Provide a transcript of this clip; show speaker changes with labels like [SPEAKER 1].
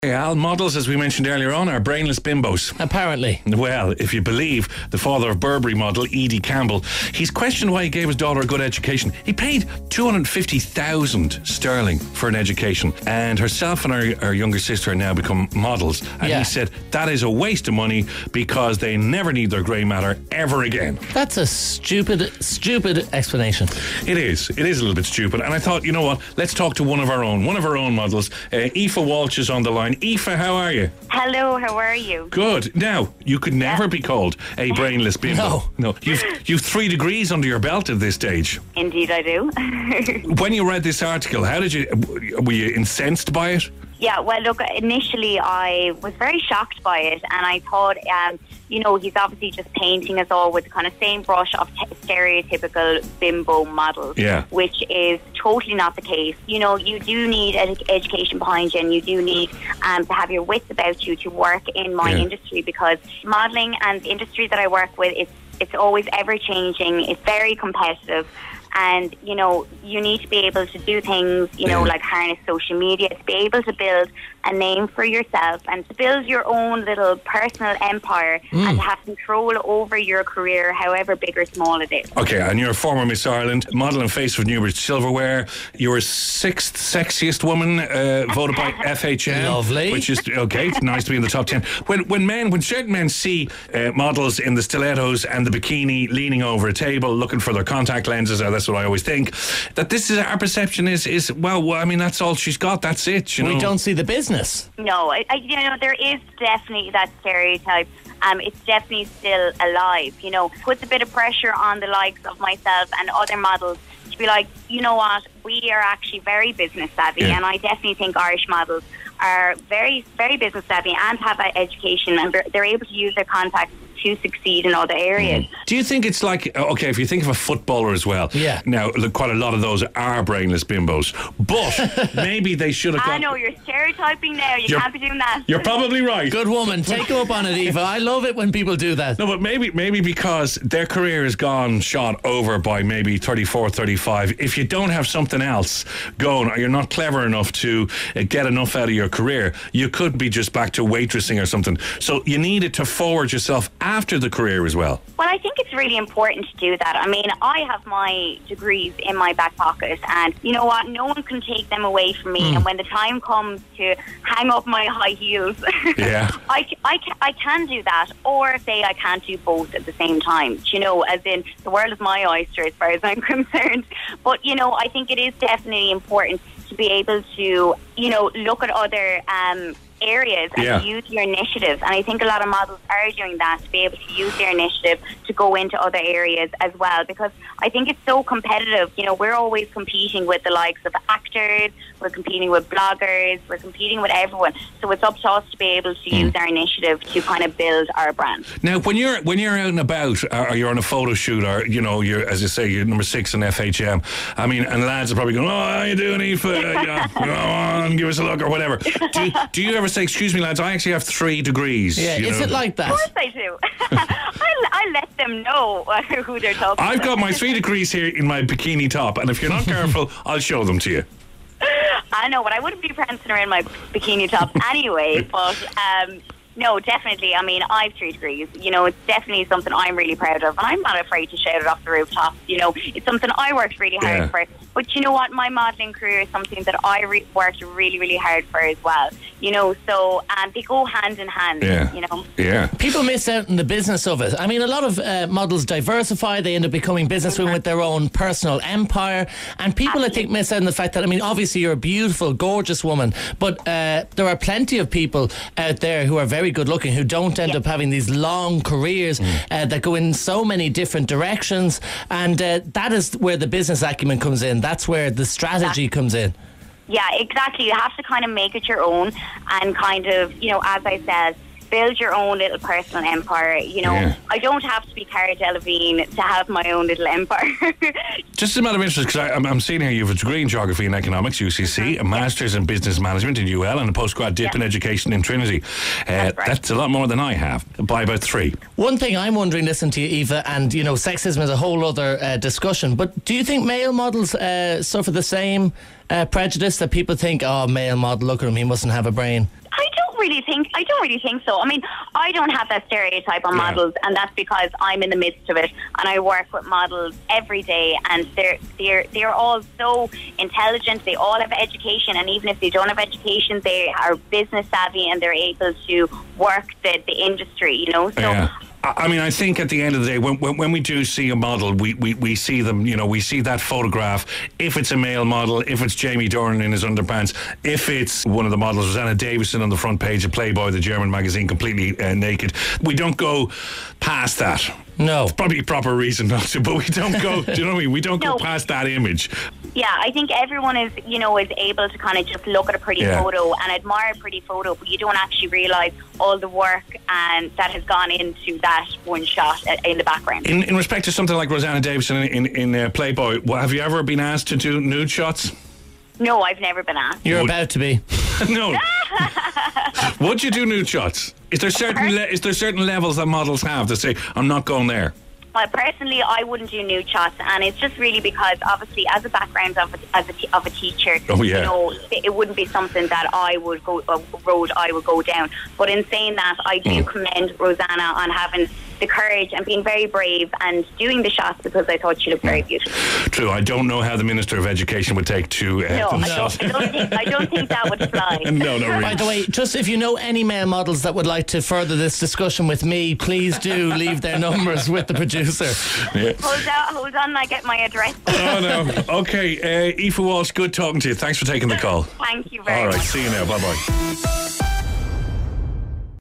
[SPEAKER 1] Al, models, as we mentioned earlier on, are brainless bimbos.
[SPEAKER 2] Apparently.
[SPEAKER 1] Well, if you believe the father of Burberry model, Edie Campbell, he's questioned why he gave his daughter a good education. He paid 250,000 sterling for an education, and herself and our younger sister are now become models. And he said that is a waste of money because they never need their grey matter ever again.
[SPEAKER 2] That's a stupid explanation.
[SPEAKER 1] It is a little bit stupid. And I thought, you know what, let's talk to one of our own models. Aoife Walsh is on the line. Aoife, how are you?
[SPEAKER 3] Hello, how are you?
[SPEAKER 1] Good. Now, you could never be called a brainless bimbo. No. You've 3 degrees under your belt at this stage.
[SPEAKER 3] Indeed I do.
[SPEAKER 1] When you read this article, were you incensed by it?
[SPEAKER 3] Yeah, well, look, initially I was very shocked by it, and I thought, he's obviously just painting us all with the kind of same brush of stereotypical bimbo models, which is totally not the case. You know, you do need education behind you, and you do need to have your wits about you to work in my industry, because modelling and the industry that I work with, it's always ever-changing, it's very competitive. And, you know, you need to be able to do things, like harness social media, to be able to build a name for yourself and to build your own little personal empire and to have control over your career, however big or small it is. Okay,
[SPEAKER 1] and you're a former Miss Ireland, model and face of Newbridge Silverware. You were 6th sexiest woman voted by FHM.
[SPEAKER 2] Lovely.
[SPEAKER 1] Which is, it's nice to be in the top 10. When certain men see models in the stilettos and the bikini leaning over a table looking for their contact lenses, that's what I always think, that this is our perception is that's all she's got, that's it.
[SPEAKER 2] We don't see the business.
[SPEAKER 3] No, there is definitely that stereotype. It's definitely still alive. Puts a bit of pressure on the likes of myself and other models to be like, you know what, we are actually very business savvy, and I definitely think Irish models are very, very business savvy and have an education, and they're able to use their contacts to succeed in other areas.
[SPEAKER 1] Do you think it's like, if you think of a footballer as well, now look, quite a lot of those are brainless bimbos, but maybe they should have got...
[SPEAKER 3] I know, you're stereotyping now, you can't be doing that.
[SPEAKER 1] You're probably right.
[SPEAKER 2] Good woman, take her up on it, Eva. I love it when people do that.
[SPEAKER 1] No, but maybe because their career has gone shot over by maybe 34, 35, if you don't have something else going, or you're not clever enough to get enough out of your career, you could be just back to waitressing or something. So you needed to forward yourself after the career as well.
[SPEAKER 3] Well, I think it's really important to do that. I mean, I have my degrees in my back pocket, and you know what? No one can take them away from me. And when the time comes to hang up my high heels, I can do that, or say I can't do both at the same time. As in, the world is my oyster as far as I'm concerned. But I think it is definitely important to be able to, look at other areas and use your initiative. And I think a lot of models are doing that, to be able to use their initiative to go into other areas as well, because I think it's so competitive. We're always competing with the likes of actors, we're competing with bloggers, we're competing with everyone. So it's up to us to be able to use our initiative to kind of build our brand.
[SPEAKER 1] Now, when you're out and about, or you're on a photo shoot, or you're, as you say, you're number 6 in FHM. I mean, and lads are probably going, "Oh, how you doing, Aoife? Go on, give us a look," or whatever. Do you ever say, "Excuse me, lads, I actually have 3 degrees"?
[SPEAKER 2] Yeah, is it like that?
[SPEAKER 3] Of course I do. I let them know who they're talking
[SPEAKER 1] I've
[SPEAKER 3] to.
[SPEAKER 1] got my 3 degrees here in my bikini top, and if you're not careful, I'll show them to you.
[SPEAKER 3] I know, but I wouldn't be prancing around my bikini top anyway. But no, definitely. I mean, I've 3 degrees. It's definitely something I'm really proud of, and I'm not afraid to shout it off the rooftops. It's something I worked really hard for. But you know what? My modelling career is something that I worked really, really hard for as well. So they go hand in hand.
[SPEAKER 1] Yeah.
[SPEAKER 2] People miss out on the business of it. I mean, a lot of models diversify. They end up becoming businesswomen with their own personal empire. And people, I think, miss out on the fact that, I mean, obviously you're a beautiful, gorgeous woman, but there are plenty of people out there who are very good looking, who don't end up having these long careers that go in so many different directions. And that is where the business acumen comes in. That's where the strategy comes in.
[SPEAKER 3] Yeah, exactly. You have to kind of make it your own and kind of, as I said, build your own little personal empire. I don't have to be Cara Delevingne to have my own little empire.
[SPEAKER 1] Just a matter of interest, because I'm seeing here you have a degree in Geography and Economics, UCC, a Master's in Business Management in UL, and a postgrad dip in Education in Trinity. That's a lot more than I have, by about 3.
[SPEAKER 2] One thing I'm wondering, listening to you, Eva, and sexism is a whole other discussion, but do you think male models suffer the same prejudice that people think, oh, male model, look at him, he mustn't have a brain?
[SPEAKER 3] I really think so. I mean, I don't have that stereotype on models, and that's because I'm in the midst of it, and I work with models every day, and they're all so intelligent. They all have education, and even if they don't have education, they are business savvy and they're able to work the industry. You know, so.
[SPEAKER 1] Yeah. I mean, I think at the end of the day, when we do see a model, we see them, you know, we see that photograph. If it's a male model, if it's Jamie Dornan in his underpants, if it's one of the models, Rosanna Davison on the front page of Playboy, the German magazine, completely naked, we don't go past that.
[SPEAKER 2] No.
[SPEAKER 1] It's probably a proper reason not to, but we don't go, do you know what I mean? We don't go past that image.
[SPEAKER 3] Yeah, I think everyone is able to kind of just look at a pretty photo and admire a pretty photo, but you don't actually realise all the work that has gone into that one shot in the background.
[SPEAKER 1] In respect to something like Rosanna Davison in Playboy, have you ever been asked to do nude shots?
[SPEAKER 3] No, I've never been asked.
[SPEAKER 2] You're about to be.
[SPEAKER 1] No. Would you do nude shots? Is there certain levels that models have to say, I'm not going there?
[SPEAKER 3] Well, personally, I wouldn't do nude shots, and it's just really because, obviously, as a background of a teacher, it wouldn't be something that I would go down. But in saying that, I do commend Rosanna on having the courage and being very brave and doing the shots, because I thought she looked very beautiful.
[SPEAKER 1] True. I don't know how the Minister of Education would take to
[SPEAKER 3] I don't think that would fly.
[SPEAKER 1] No, really.
[SPEAKER 2] By the way, just if you know any male models that would like to further this discussion with me, please do leave their numbers with the producer.
[SPEAKER 1] Yeah.
[SPEAKER 3] Hold on, I get my address.
[SPEAKER 1] Oh, no. Okay, Aoife Walsh, good talking to you. Thanks for taking the call.
[SPEAKER 3] Thank you very much.
[SPEAKER 1] All right, see you now. Bye-bye.